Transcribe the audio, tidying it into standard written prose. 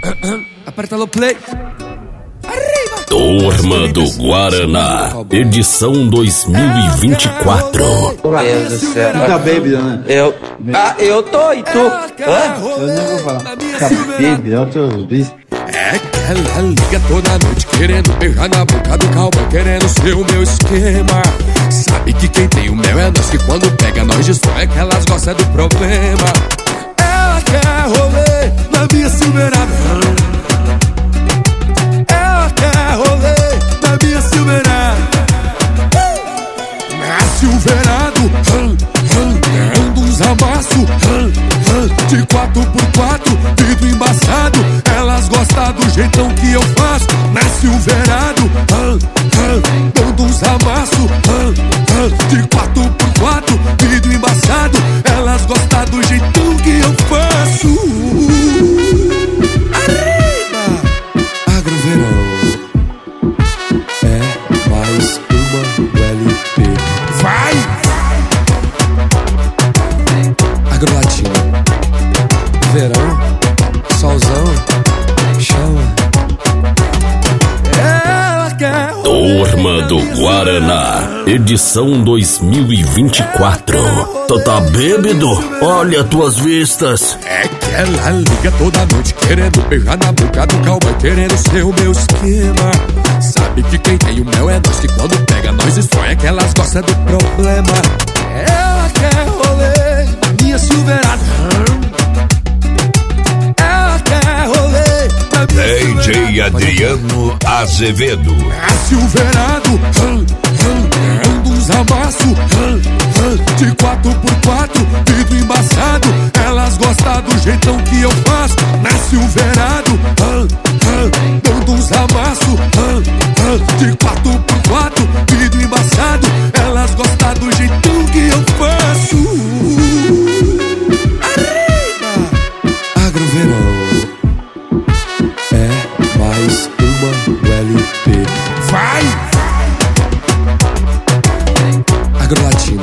Aperta no play. Turma do Guaraná, edição 2024. Meu Deus do céu. Tá bêbado, né? Eu tô, e tu? Hã? Eu não vou falar. Tá bêbado, eu tô bicho. É que ela liga toda noite querendo beijar na boca do cowboy, querendo ser o meu esquema. Sabe que quem tem o mel é nós, que quando pega nós destrói, que elas gostam do problema. Ela quer rolê na minha Silverado. Ela quer rolê na minha Silverado. Na Silverado, dando uns amassos de 4x4, vidro embaçado. Elas gostam do jeitão que eu faço. Na Silverado, dando uns amassos de 4x4, vidro embaçado. Elas gostam do jeitão que eu faço. Arriba! Agroverão é mais uma LP. Vai! Agrolatina, verão, solzão, chama. Ela quer Turma do Guaraná, edição 2024. Tu tá bêbado? Olha tuas vistas. É que ela liga toda noite querendo beijar na boca do cowboy, querendo ser o meu esquema. Sabe que quem tem o mel é nós, que quando pega nós destrói, é que elas gostam do problema. Ela quer rolê na minha Silverado. Ela quer rolê na minha DJ Adriano Azevedo. A Silverado, dando uns amassos de 4x4, vidro embaçado. Elas gostam do jeitão que eu faço. Na Silverado, dando uns amassos de 4x4, vidro embaçado. Elas gostam do jeitão que eu faço. Arriba! Agroverão é mais uma LP. Vai! Agrolatina,